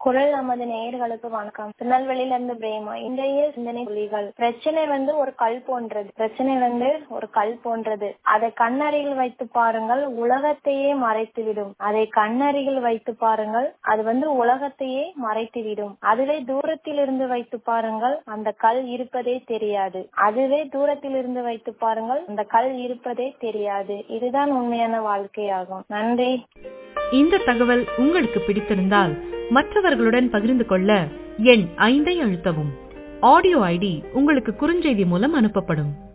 குரல் நமது நேயர்களுக்கு வணக்கம். திருநெல்வேலியில இருந்து பிரேமா. இன்றைய சிந்தனை புள்ளிகள். பிரச்சனை ஒரு கல் போன்றது. ஒரு கல் போன்றது. அதை கண்ணருகில் வைத்து பாருங்கள், உலகத்தையே மறைத்துவிடும். அதை கண்ணருகில் வைத்து பாருங்கள், அது உலகத்தையே மறைத்துவிடும். அதுவே தூரத்தில் இருந்து வைத்து பாருங்கள், அந்த கல் இருப்பதே தெரியாது. அதுவே தூரத்தில் இருந்து வைத்து பாருங்கள், அந்த கல் இருப்பதே தெரியாது. இதுதான் உண்மையான வாழ்க்கையாகும். நன்றி. இந்த தகவல் உங்களுக்கு பிடித்திருந்தால் மற்றவர்களுடன் பகிர்ந்து கொள்ள எண் 5 அழுத்தவும். ஆடியோ ஐடி உங்களுக்கு குறுஞ்செய்தி மூலம் அனுப்பப்படும்.